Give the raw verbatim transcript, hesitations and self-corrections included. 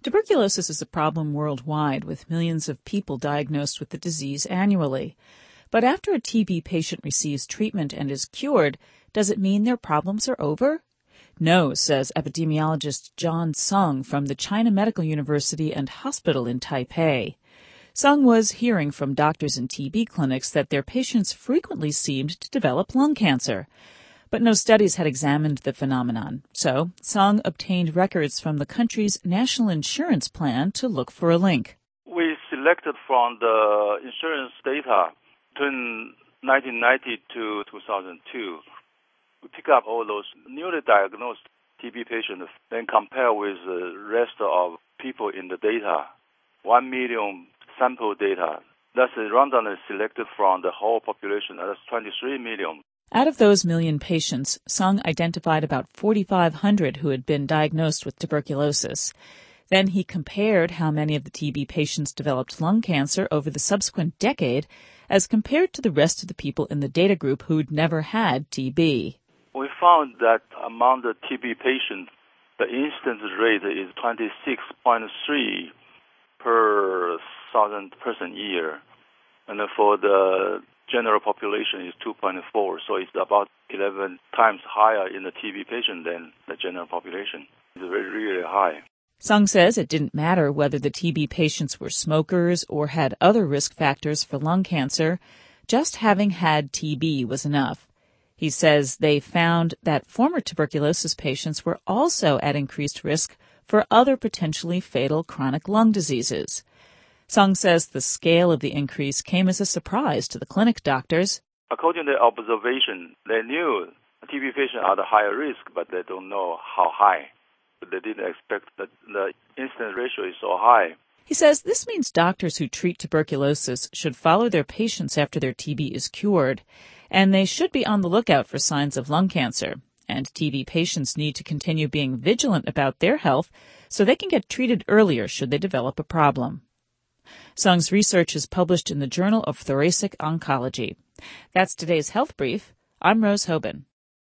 Tuberculosis is a problem worldwide, with millions of people diagnosed with the disease annually. But after a T B patient receives treatment and is cured, does it mean their problems are over? No, says epidemiologist John Sung from the China Medical University and Hospital in Taipei. Sung was hearing from doctors in T B clinics that their patients frequently seemed to develop lung cancer. But no studies had examined the phenomenon, so Sung obtained records from the country's national insurance plan to look for a link. We selected from the insurance data between nineteen ninety to two thousand two. We pick up all those newly diagnosed T B patients and compare with the rest of people in the data. One million sample data. That's randomly selected from the whole population. That's twenty-three million. Out of those million patients, Sung identified about forty-five hundred who had been diagnosed with tuberculosis. Then he compared how many of the T B patients developed lung cancer over the subsequent decade as compared to the rest of the people in the data group who'd never had T B. We found that among the T B patients, the incidence rate is twenty-six point three per thousand person year. And for the general population is two point four, so it's about eleven times higher in the T B patient than the general population. It's very, really high. Sung says it didn't matter whether the T B patients were smokers or had other risk factors for lung cancer. Just having had T B was enough. He says they found that former tuberculosis patients were also at increased risk for other potentially fatal chronic lung diseases. Sung says the scale of the increase came as a surprise to the clinic doctors. According to their observation, they knew T B patients are at a higher risk, but they don't know how high. But they didn't expect that the incidence ratio is so high. He says this means doctors who treat tuberculosis should follow their patients after their T B is cured, and they should be on the lookout for signs of lung cancer. And T B patients need to continue being vigilant about their health so they can get treated earlier should they develop a problem. Sung's research is published in the Journal of Thoracic Oncology. That's today's Health Brief. I'm Rose Hoban.